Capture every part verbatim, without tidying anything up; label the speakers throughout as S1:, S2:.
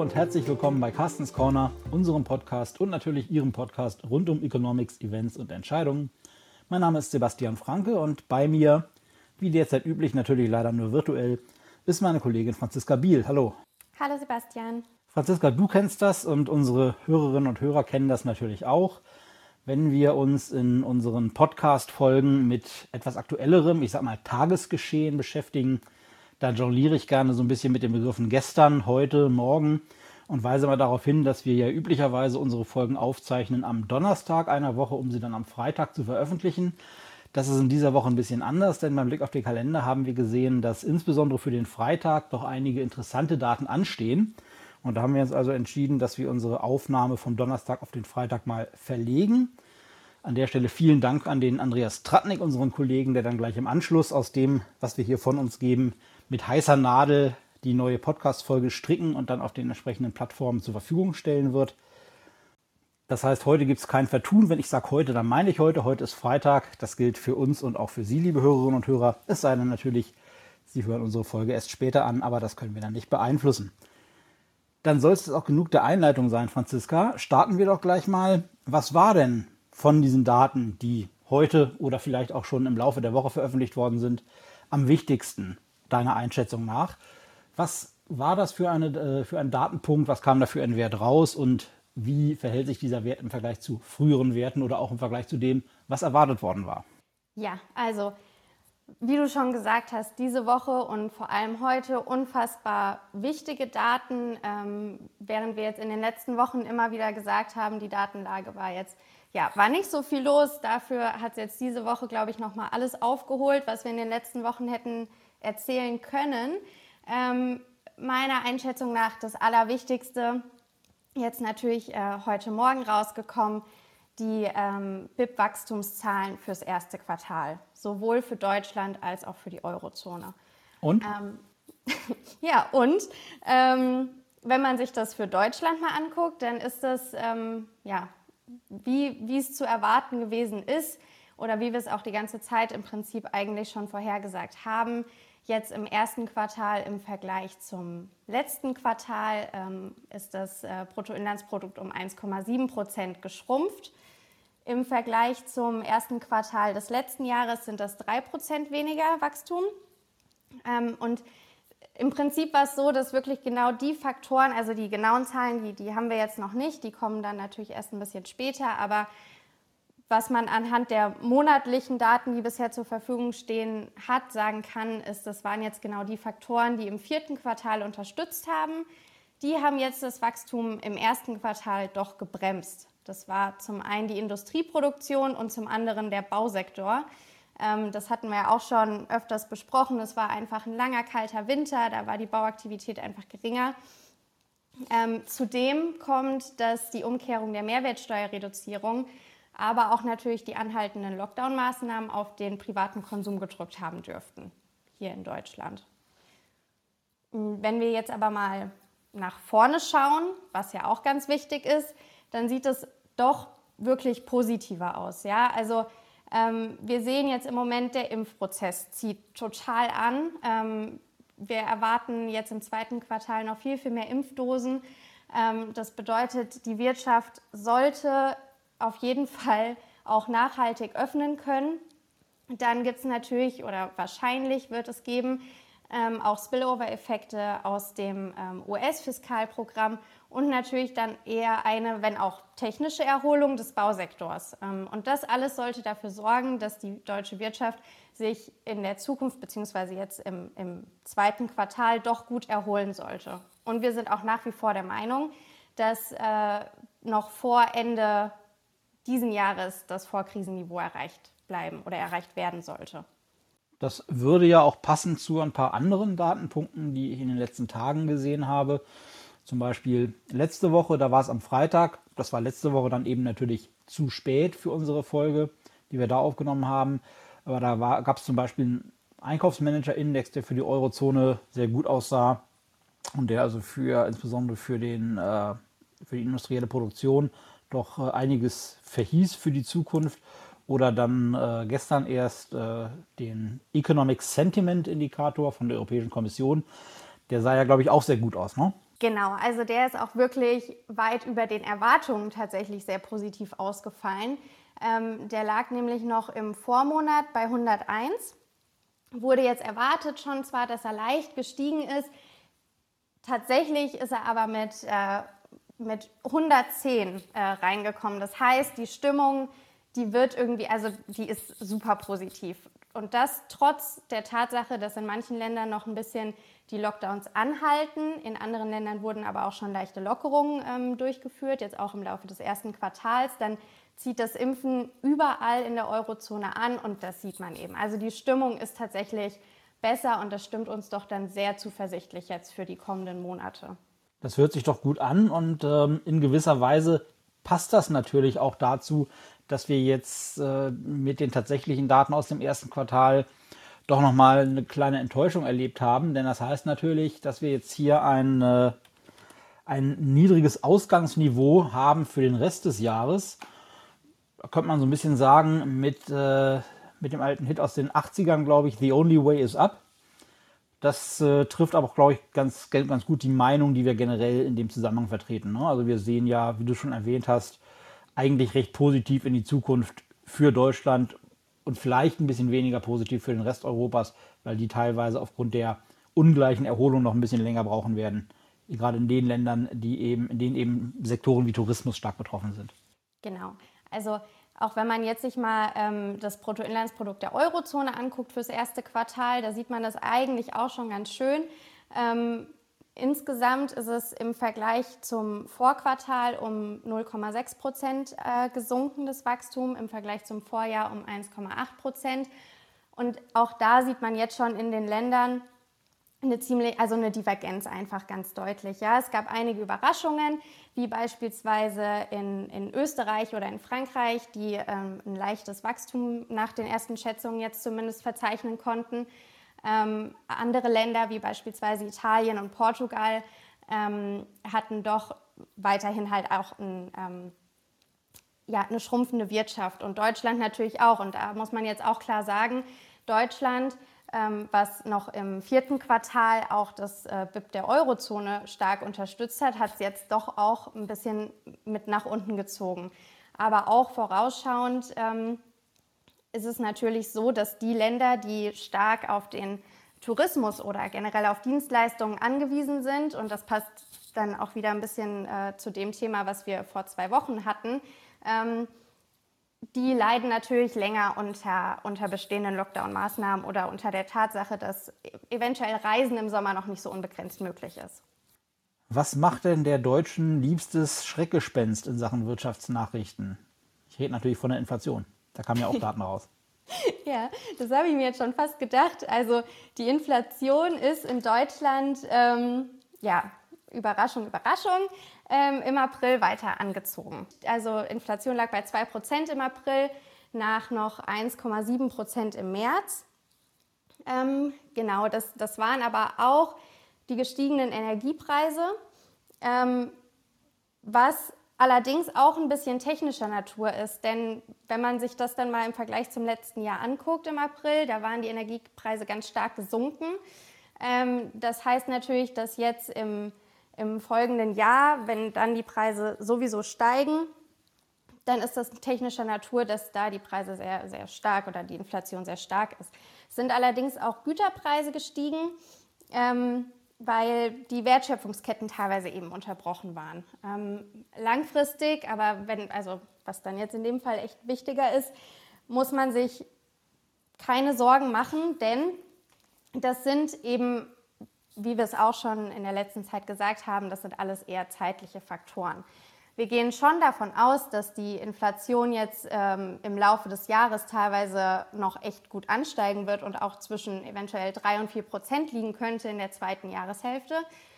S1: und herzlich willkommen bei Carstens Corner, unserem Podcast und natürlich Ihrem Podcast rund um Economics, Events und Entscheidungen. Mein Name ist Sebastian Franke und bei mir, wie derzeit üblich, natürlich leider nur virtuell, ist meine Kollegin Franziska Biel. Hallo.
S2: Hallo Sebastian.
S1: Franziska, du kennst das und unsere Hörerinnen und Hörer kennen das natürlich auch. Wenn wir uns in unseren Podcast-Folgen mit etwas aktuellerem, ich sag mal Tagesgeschehen beschäftigen, da jongliere ich gerne so ein bisschen mit den Begriffen gestern, heute, morgen und weise mal darauf hin, dass wir ja üblicherweise unsere Folgen aufzeichnen am Donnerstag einer Woche, um sie dann am Freitag zu veröffentlichen. Das ist in dieser Woche ein bisschen anders, denn beim Blick auf den Kalender haben wir gesehen, dass insbesondere für den Freitag doch einige interessante Daten anstehen. Und da haben wir uns also entschieden, dass wir unsere Aufnahme vom Donnerstag auf den Freitag mal verlegen. An der Stelle vielen Dank an den Andreas Tratnik, unseren Kollegen, der dann gleich im Anschluss aus dem, was wir hier von uns geben, mit heißer Nadel die neue Podcast-Folge stricken und dann auf den entsprechenden Plattformen zur Verfügung stellen wird. Das heißt, heute gibt es kein Vertun. Wenn ich sage heute, dann meine ich heute. Heute ist Freitag. Das gilt für uns und auch für Sie, liebe Hörerinnen und Hörer. Es sei denn natürlich, Sie hören unsere Folge erst später an, aber das können wir dann nicht beeinflussen. Dann soll es auch genug der Einleitung sein, Franziska. Starten wir doch gleich mal. Was war denn von diesen Daten, die heute oder vielleicht auch schon im Laufe der Woche veröffentlicht worden sind, am wichtigsten deiner Einschätzung nach? Was war das für, eine, äh, für ein Datenpunkt? Was kam da für ein Wert raus? Und wie verhält sich dieser Wert im Vergleich zu früheren Werten oder auch im Vergleich zu dem, was erwartet worden war?
S2: Ja, also wie du schon gesagt hast, diese Woche und vor allem heute unfassbar wichtige Daten, ähm, während wir jetzt in den letzten Wochen immer wieder gesagt haben, die Datenlage war jetzt, ja, war nicht so viel los. Dafür hat es jetzt diese Woche, glaube ich, nochmal alles aufgeholt, was wir in den letzten Wochen hätten erzählen können. Ähm, meiner Einschätzung nach das Allerwichtigste, jetzt natürlich äh, heute Morgen rausgekommen, die ähm, B I P-Wachstumszahlen fürs erste Quartal, sowohl für Deutschland als auch für die Eurozone.
S1: Und?
S2: Ähm, ja, und ähm, wenn man sich das für Deutschland mal anguckt, dann ist das, ähm, ja, wie, wie es zu erwarten gewesen ist oder wie wir es auch die ganze Zeit im Prinzip eigentlich schon vorhergesagt haben. Jetzt im ersten Quartal im Vergleich zum letzten Quartal ähm, ist das äh, Bruttoinlandsprodukt um eins Komma sieben Prozent geschrumpft. Im Vergleich zum ersten Quartal des letzten Jahres sind das drei Prozent weniger Wachstum. Ähm, und im Prinzip war es so, dass wirklich genau die Faktoren, also die genauen Zahlen, die, die haben wir jetzt noch nicht, die kommen dann natürlich erst ein bisschen später, aber was man anhand der monatlichen Daten, die bisher zur Verfügung stehen, hat, sagen kann, ist, das waren jetzt genau die Faktoren, die im vierten Quartal unterstützt haben. Die haben jetzt das Wachstum im ersten Quartal doch gebremst. Das war zum einen die Industrieproduktion und zum anderen der Bausektor. Das hatten wir ja auch schon öfters besprochen. Es war einfach ein langer, kalter Winter, da war die Bauaktivität einfach geringer. Ähm, zudem kommt, dass die Umkehrung der Mehrwertsteuerreduzierung aber auch natürlich die anhaltenden Lockdown-Maßnahmen auf den privaten Konsum gedrückt haben dürften, hier in Deutschland. Wenn wir jetzt aber mal nach vorne schauen, was ja auch ganz wichtig ist, dann sieht es doch wirklich positiver aus. Ja? Also ähm, wir sehen jetzt im Moment, der Impfprozess zieht total an. Ähm, wir erwarten jetzt im zweiten Quartal noch viel, viel mehr Impfdosen. Ähm, das bedeutet, die Wirtschaft sollte auf jeden Fall auch nachhaltig öffnen können. Dann gibt es natürlich oder wahrscheinlich wird es geben ähm, auch Spillover-Effekte aus dem ähm, U S-Fiskalprogramm und natürlich dann eher eine, wenn auch technische Erholung des Bausektors. Ähm, und das alles sollte dafür sorgen, dass die deutsche Wirtschaft sich in der Zukunft beziehungsweise jetzt im, im zweiten Quartal doch gut erholen sollte. Und wir sind auch nach wie vor der Meinung, dass äh, noch vor Ende diesen Jahres das Vorkrisenniveau erreicht bleiben oder erreicht werden sollte.
S1: Das würde ja auch passen zu ein paar anderen Datenpunkten, die ich in den letzten Tagen gesehen habe. Zum Beispiel letzte Woche, da war es am Freitag. Das war letzte Woche dann eben natürlich zu spät für unsere Folge, die wir da aufgenommen haben. Aber da gab es zum Beispiel einen Einkaufsmanager-Index, der für die Eurozone sehr gut aussah und der also für insbesondere für, den, äh, für die industrielle Produktion doch äh, einiges verhieß für die Zukunft. Oder dann äh, gestern erst äh, den Economic Sentiment Indikator von der Europäischen Kommission. Der sah ja, glaube ich, auch sehr gut aus, ne?
S2: Genau, also der ist auch wirklich weit über den Erwartungen tatsächlich sehr positiv ausgefallen. Ähm, der lag nämlich noch im Vormonat bei hunderteins, wurde jetzt erwartet schon zwar, dass er leicht gestiegen ist, tatsächlich ist er aber mit, äh, mit hundertzehn äh, reingekommen. Das heißt, die Stimmung, die wird irgendwie, also die ist super positiv. Und das trotz der Tatsache, dass in manchen Ländern noch ein bisschen die Lockdowns anhalten. In anderen Ländern wurden aber auch schon leichte Lockerungen ähm, durchgeführt, jetzt auch im Laufe des ersten Quartals. Dann zieht das Impfen überall in der Eurozone an und das sieht man eben. Also die Stimmung ist tatsächlich besser und das stimmt uns doch dann sehr zuversichtlich jetzt für die kommenden Monate.
S1: Das hört sich doch gut an und ähm, in gewisser Weise passt das natürlich auch dazu, dass wir jetzt äh, mit den tatsächlichen Daten aus dem ersten Quartal doch nochmal eine kleine Enttäuschung erlebt haben. Denn das heißt natürlich, dass wir jetzt hier ein, äh, ein niedriges Ausgangsniveau haben für den Rest des Jahres. Da könnte man so ein bisschen sagen, mit, äh, mit dem alten Hit aus den achtzigern, glaube ich, The Only Way is Up. Das äh, trifft aber auch, glaube ich, ganz, ganz gut die Meinung, die wir generell in dem Zusammenhang vertreten. Ne? Also wir sehen ja, wie du schon erwähnt hast, eigentlich recht positiv in die Zukunft für Deutschland und vielleicht ein bisschen weniger positiv für den Rest Europas, weil die teilweise aufgrund der ungleichen Erholung noch ein bisschen länger brauchen werden. Gerade in den Ländern, die eben, in denen eben Sektoren wie Tourismus stark betroffen sind.
S2: Genau. Also auch wenn man jetzt sich mal ähm, das Bruttoinlandsprodukt der Eurozone anguckt fürs erste Quartal, da sieht man das eigentlich auch schon ganz schön. Ähm, insgesamt ist es im Vergleich zum Vorquartal um null Komma sechs Prozent äh, gesunken, das Wachstum, im Vergleich zum Vorjahr um eins Komma acht Prozent. Und auch da sieht man jetzt schon in den Ländern eine ziemlich, also eine Divergenz einfach ganz deutlich. Ja, es gab einige Überraschungen, wie beispielsweise in, in Österreich oder in Frankreich, die ähm, ein leichtes Wachstum nach den ersten Schätzungen jetzt zumindest verzeichnen konnten. Ähm, andere Länder, wie beispielsweise Italien und Portugal, ähm, hatten doch weiterhin halt auch ein, ähm, ja, eine schrumpfende Wirtschaft und Deutschland natürlich auch. Und da muss man jetzt auch klar sagen, Deutschland, ähm, was noch im vierten Quartal auch das äh, B I P der Eurozone stark unterstützt hat, hat es jetzt doch auch ein bisschen mit nach unten gezogen. Aber auch vorausschauend ähm, ist es natürlich so, dass die Länder, die stark auf den Tourismus oder generell auf Dienstleistungen angewiesen sind, und das passt dann auch wieder ein bisschen äh, zu dem Thema, was wir vor zwei Wochen hatten, ähm, die leiden natürlich länger unter, unter bestehenden Lockdown-Maßnahmen oder unter der Tatsache, dass eventuell Reisen im Sommer noch nicht so unbegrenzt möglich ist.
S1: Was macht denn der Deutschen liebstes Schreckgespenst in Sachen Wirtschaftsnachrichten? Ich rede natürlich von der Inflation. Da kamen ja auch Daten raus.
S2: Ja, das habe ich mir jetzt schon fast gedacht. Also die Inflation ist in Deutschland, ähm, ja, Überraschung, Überraschung, ähm, im April weiter angezogen. Also Inflation lag bei zwei Prozent im April, nach noch eins Komma sieben Prozent im März. Ähm, genau, das, das waren aber auch die gestiegenen Energiepreise, ähm, was allerdings auch ein bisschen technischer Natur ist, denn wenn man sich das dann mal im Vergleich zum letzten Jahr anguckt im April, da waren die Energiepreise ganz stark gesunken. Ähm, das heißt natürlich, dass jetzt im, im folgenden Jahr, wenn dann die Preise sowieso steigen, dann ist das technischer Natur, dass da die Preise sehr, sehr stark oder die Inflation sehr stark ist. Es sind allerdings auch Güterpreise gestiegen, ähm, weil die Wertschöpfungsketten teilweise eben unterbrochen waren. Ähm, langfristig, aber wenn, also was dann jetzt in dem Fall echt wichtiger ist, muss man sich keine Sorgen machen, denn das sind eben, wie wir es auch schon in der letzten Zeit gesagt haben, das sind alles eher zeitliche Faktoren. Wir gehen schon davon aus, dass die Inflation jetzt ähm, im Laufe des Jahres teilweise noch echt gut ansteigen wird und auch zwischen eventuell drei und vier Prozent liegen könnte in der zweiten Jahreshälfte.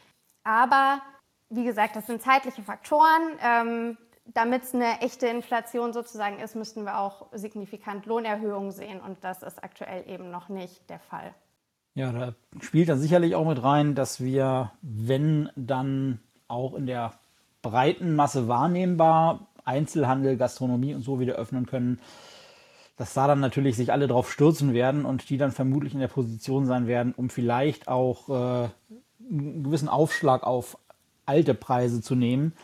S2: Aber wie gesagt, das sind zeitliche Faktoren. Ähm, damit es eine echte Inflation sozusagen ist, müssten wir auch signifikant Lohnerhöhungen sehen und das ist aktuell eben noch nicht der Fall.
S1: Ja, da spielt dann sicherlich auch mit rein, dass wir, wenn dann auch in der breiten Masse wahrnehmbar Einzelhandel, Gastronomie und so wieder öffnen können, dass da dann natürlich sich alle drauf stürzen werden und die dann vermutlich in der Position sein werden, um vielleicht auch äh, einen gewissen Aufschlag auf alte Preise zu nehmen,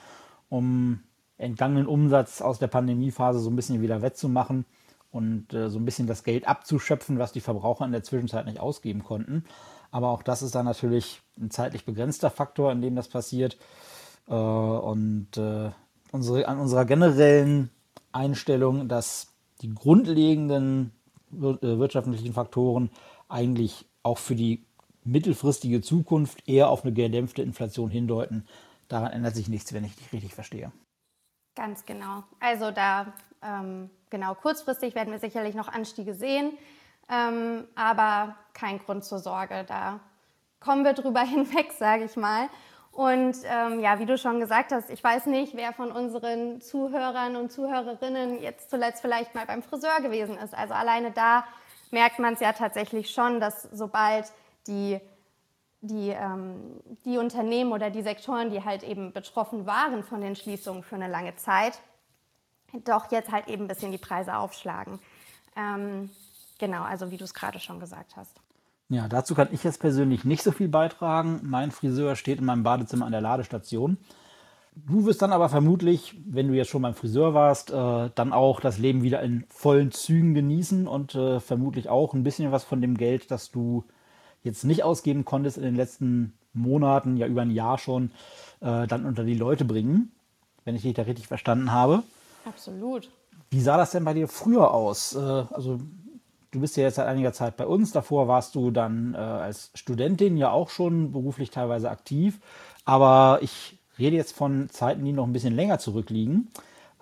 S1: um entgangenen Umsatz aus der Pandemiephase so ein bisschen wieder wettzumachen und äh, so ein bisschen das Geld abzuschöpfen, was die Verbraucher in der Zwischenzeit nicht ausgeben konnten. Aber auch das ist dann natürlich ein zeitlich begrenzter Faktor, in dem das passiert. Äh, und äh, unsere, an unserer generellen Einstellung, dass die grundlegenden wir- äh, wirtschaftlichen Faktoren eigentlich auch für die mittelfristige Zukunft eher auf eine gedämpfte Inflation hindeuten. Daran ändert sich nichts, wenn ich dich richtig verstehe.
S2: Ganz genau. Also da, ähm, genau, kurzfristig werden wir sicherlich noch Anstiege sehen, ähm, aber kein Grund zur Sorge. Da kommen wir drüber hinweg, sage ich mal. Und ähm, ja, wie du schon gesagt hast, ich weiß nicht, wer von unseren Zuhörern und Zuhörerinnen jetzt zuletzt vielleicht mal beim Friseur gewesen ist. Also alleine da merkt man es ja tatsächlich schon, dass sobald die die, ähm, die Unternehmen oder die Sektoren, die halt eben betroffen waren von den Schließungen für eine lange Zeit, doch jetzt halt eben ein bisschen die Preise aufschlagen. Ähm, genau, also wie du es gerade schon gesagt hast.
S1: Ja, dazu kann ich jetzt persönlich nicht so viel beitragen. Mein Friseur steht in meinem Badezimmer an der Ladestation. Du wirst dann aber vermutlich, wenn du jetzt schon beim Friseur warst, äh, dann auch das Leben wieder in vollen Zügen genießen und äh, vermutlich auch ein bisschen was von dem Geld, das du jetzt nicht ausgeben konntest in den letzten Monaten, ja über ein Jahr schon, äh, dann unter die Leute bringen, wenn ich dich da richtig verstanden habe.
S2: Absolut.
S1: Wie sah das denn bei dir früher aus? Äh, also du bist ja jetzt seit einiger Zeit bei uns. Davor warst du dann äh, als Studentin ja auch schon beruflich teilweise aktiv. Aber ich rede jetzt von Zeiten, die noch ein bisschen länger zurückliegen. Äh,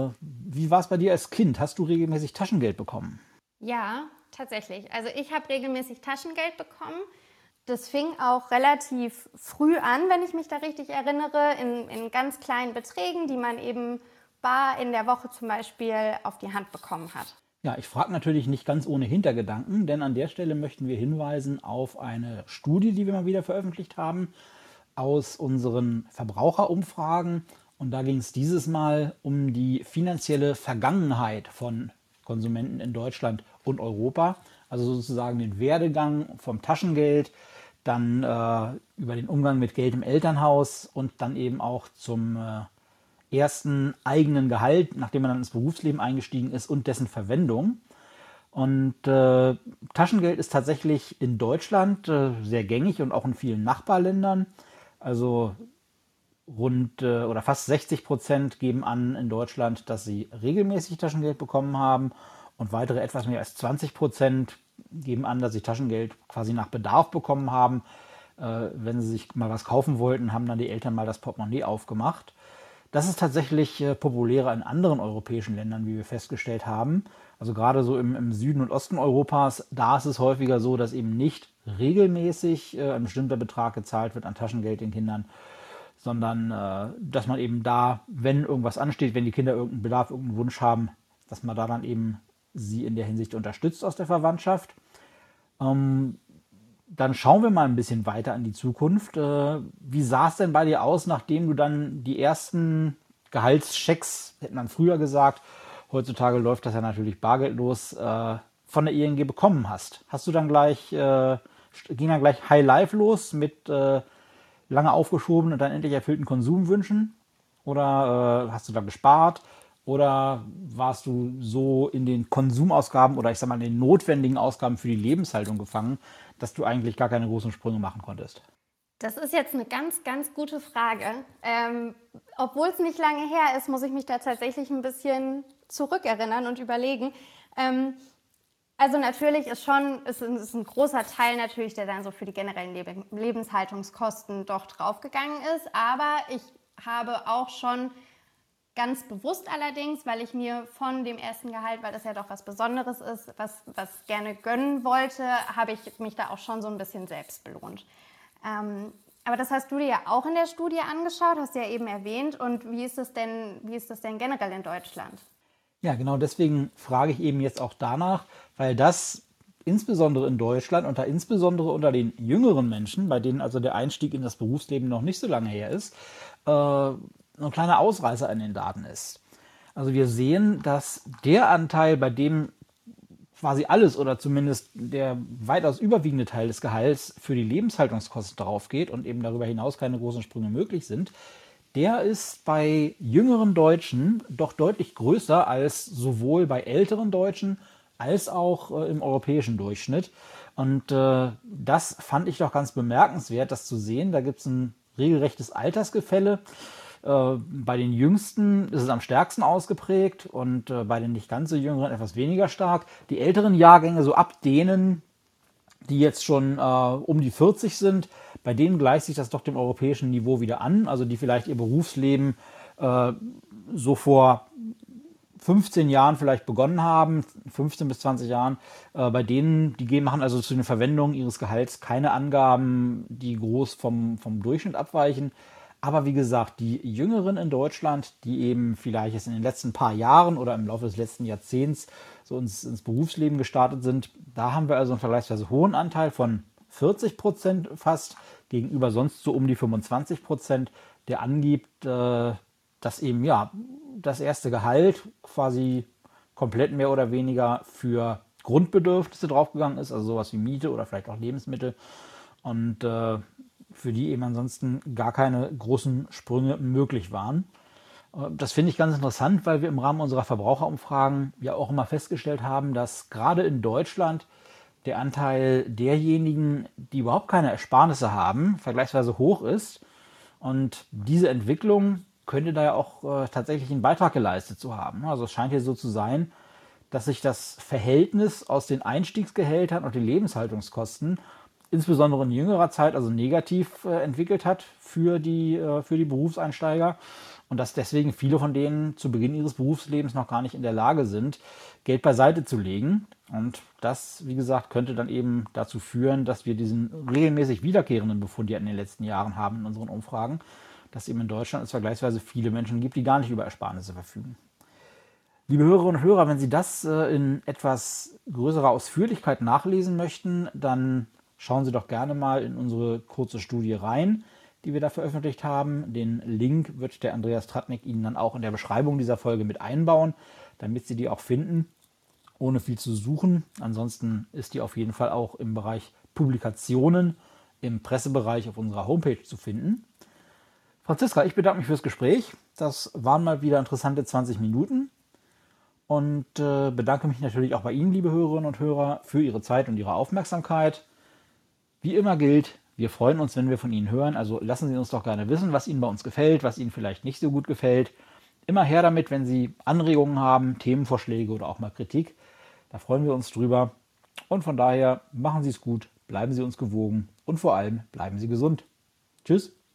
S1: wie war es bei dir als Kind? Hast du regelmäßig Taschengeld bekommen?
S2: Ja, tatsächlich. Also ich habe regelmäßig Taschengeld bekommen. Das fing auch relativ früh an, wenn ich mich da richtig erinnere, in, in ganz kleinen Beträgen, die man eben bar in der Woche zum Beispiel auf die Hand bekommen hat.
S1: Ja, ich frage natürlich nicht ganz ohne Hintergedanken, denn an der Stelle möchten wir hinweisen auf eine Studie, die wir mal wieder veröffentlicht haben, aus unseren Verbraucherumfragen. Und da ging es dieses Mal um die finanzielle Vergangenheit von Konsumenten in Deutschland und Europa. Also sozusagen den Werdegang vom Taschengeld, dann äh, über den Umgang mit Geld im Elternhaus und dann eben auch zum äh, ersten eigenen Gehalt, nachdem man dann ins Berufsleben eingestiegen ist und dessen Verwendung. Und äh, Taschengeld ist tatsächlich in Deutschland äh, sehr gängig und auch in vielen Nachbarländern. Also rund äh, oder fast sechzig Prozent geben an in Deutschland, dass sie regelmäßig Taschengeld bekommen haben. Und weitere etwas mehr als zwanzig Prozent geben an, dass sie Taschengeld quasi nach Bedarf bekommen haben. Äh, wenn sie sich mal was kaufen wollten, haben dann die Eltern mal das Portemonnaie aufgemacht. Das ist tatsächlich äh, populärer in anderen europäischen Ländern, wie wir festgestellt haben. Also gerade so im, im Süden und Osten Europas, da ist es häufiger so, dass eben nicht regelmäßig äh, ein bestimmter Betrag gezahlt wird an Taschengeld den Kindern, sondern äh, dass man eben da, wenn irgendwas ansteht, wenn die Kinder irgendeinen Bedarf, irgendeinen Wunsch haben, dass man da dann eben sie in der Hinsicht unterstützt aus der Verwandtschaft. Ähm, Dann schauen wir mal ein bisschen weiter in die Zukunft. Äh, wie sah es denn bei dir aus, nachdem du dann die ersten Gehaltschecks, hätte man früher gesagt, heutzutage läuft das ja natürlich bargeldlos, äh, von der I N G bekommen hast? Hast du dann gleich, äh, ging dann gleich High Life los mit äh, lange aufgeschobenen und dann endlich erfüllten Konsumwünschen? Oder äh, hast du da gespart? Oder warst du so in den Konsumausgaben oder ich sag mal in den notwendigen Ausgaben für die Lebenshaltung gefangen, dass du eigentlich gar keine großen Sprünge machen konntest?
S2: Das ist jetzt eine ganz, ganz gute Frage. Ähm, obwohl es nicht lange her ist, muss ich mich da tatsächlich ein bisschen zurückerinnern und überlegen. Ähm, also natürlich ist schon, ist, ist ein großer Teil natürlich, der dann so für die generellen Leb- Lebenshaltungskosten doch draufgegangen ist. Aber ich habe auch schon ganz bewusst allerdings, weil ich mir von dem ersten Gehalt, weil das ja doch was Besonderes ist, was, was gerne gönnen wollte, habe ich mich da auch schon so ein bisschen selbst belohnt. Ähm, aber das hast du dir ja auch in der Studie angeschaut, hast du ja eben erwähnt. Und wie ist das denn, wie ist das denn generell in Deutschland?
S1: Ja, genau deswegen frage ich eben jetzt auch danach, weil das insbesondere in Deutschland und da insbesondere unter den jüngeren Menschen, bei denen also der Einstieg in das Berufsleben noch nicht so lange her ist, äh, ein kleiner Ausreißer in den Daten ist. Also wir sehen, dass der Anteil, bei dem quasi alles oder zumindest der weitaus überwiegende Teil des Gehalts für die Lebenshaltungskosten drauf geht und eben darüber hinaus keine großen Sprünge möglich sind, der ist bei jüngeren Deutschen doch deutlich größer als sowohl bei älteren Deutschen als auch äh, im europäischen Durchschnitt. Und äh, das fand ich doch ganz bemerkenswert, das zu sehen. Da gibt es ein regelrechtes Altersgefälle. Äh, bei den Jüngsten ist es am stärksten ausgeprägt und äh, bei den nicht ganz so Jüngeren etwas weniger stark. Die älteren Jahrgänge, so ab denen, die jetzt schon äh, um die vierzig sind, bei denen gleicht sich das doch dem europäischen Niveau wieder an. Also die vielleicht ihr Berufsleben äh, so vor fünfzehn Jahren vielleicht begonnen haben, fünfzehn bis zwanzig Jahren, äh, bei denen, die machen also zu den Verwendungen ihres Gehalts keine Angaben, die groß vom, vom Durchschnitt abweichen. Aber wie gesagt, die Jüngeren in Deutschland, die eben vielleicht jetzt in den letzten paar Jahren oder im Laufe des letzten Jahrzehnts so ins, ins Berufsleben gestartet sind, da haben wir also einen vergleichsweise hohen Anteil von vierzig Prozent fast, gegenüber sonst so um die fünfundzwanzig Prozent, der angibt, äh, dass eben ja das erste Gehalt quasi komplett mehr oder weniger für Grundbedürfnisse draufgegangen ist, also sowas wie Miete oder vielleicht auch Lebensmittel und äh, für die eben ansonsten gar keine großen Sprünge möglich waren. Das finde ich ganz interessant, weil wir im Rahmen unserer Verbraucherumfragen ja auch immer festgestellt haben, dass gerade in Deutschland der Anteil derjenigen, die überhaupt keine Ersparnisse haben, vergleichsweise hoch ist. Und diese Entwicklung könnte da ja auch äh, tatsächlich einen Beitrag geleistet zu haben. Also es scheint hier so zu sein, dass sich das Verhältnis aus den Einstiegsgehältern und den Lebenshaltungskosten insbesondere in jüngerer Zeit also negativ äh, entwickelt hat für die, äh, für die Berufseinsteiger und dass deswegen viele von denen zu Beginn ihres Berufslebens noch gar nicht in der Lage sind, Geld beiseite zu legen. Und das, wie gesagt, könnte dann eben dazu führen, dass wir diesen regelmäßig wiederkehrenden Befund ja in den letzten Jahren haben in unseren Umfragen, dass eben in Deutschland es vergleichsweise viele Menschen gibt, die gar nicht über Ersparnisse verfügen. Liebe Hörerinnen und Hörer, wenn Sie das äh, in etwas größerer Ausführlichkeit nachlesen möchten, dann schauen Sie doch gerne mal in unsere kurze Studie rein, die wir da veröffentlicht haben. Den Link wird der Andreas Tratnik Ihnen dann auch in der Beschreibung dieser Folge mit einbauen, damit Sie die auch finden, ohne viel zu suchen. Ansonsten ist die auf jeden Fall auch im Bereich Publikationen im Pressebereich auf unserer Homepage zu finden. Franziska, ich bedanke mich fürs Gespräch. Das waren mal wieder interessante zwanzig Minuten und äh, bedanke mich natürlich auch bei Ihnen, liebe Hörerinnen und Hörer, für Ihre Zeit und Ihre Aufmerksamkeit. Wie immer gilt, wir freuen uns, wenn wir von Ihnen hören. Also lassen Sie uns doch gerne wissen, was Ihnen bei uns gefällt, was Ihnen vielleicht nicht so gut gefällt. Immer her damit, wenn Sie Anregungen haben, Themenvorschläge oder auch mal Kritik. Da freuen wir uns drüber. Und von daher machen Sie es gut, bleiben Sie uns gewogen und vor allem bleiben Sie gesund. Tschüss.